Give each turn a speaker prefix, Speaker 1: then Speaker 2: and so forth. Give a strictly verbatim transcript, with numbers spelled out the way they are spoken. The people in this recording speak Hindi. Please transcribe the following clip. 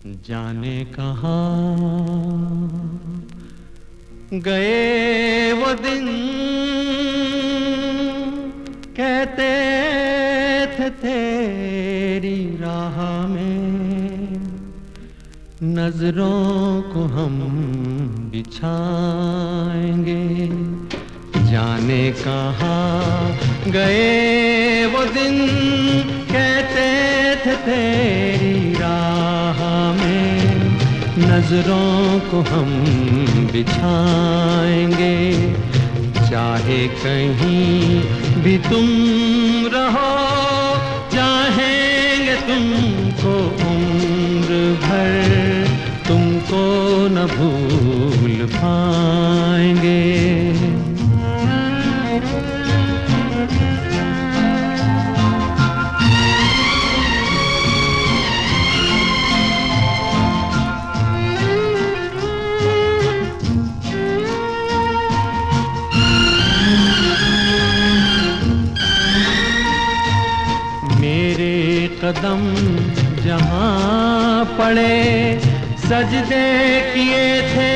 Speaker 1: जाने कहाँ गए वो दिन, कहते थे तेरी राह में नजरों को हम बिछाएंगे। जाने कहाँ गए वो दिन, कहते थे तेरी राह में नजरों को हम बिछाएंगे। चाहे कहीं भी तुम रहो, चाहेंगे तुमको उम्र भर, तुमको न भूल पाएंगे। कदम जहाँ पड़े सजदे किए थे।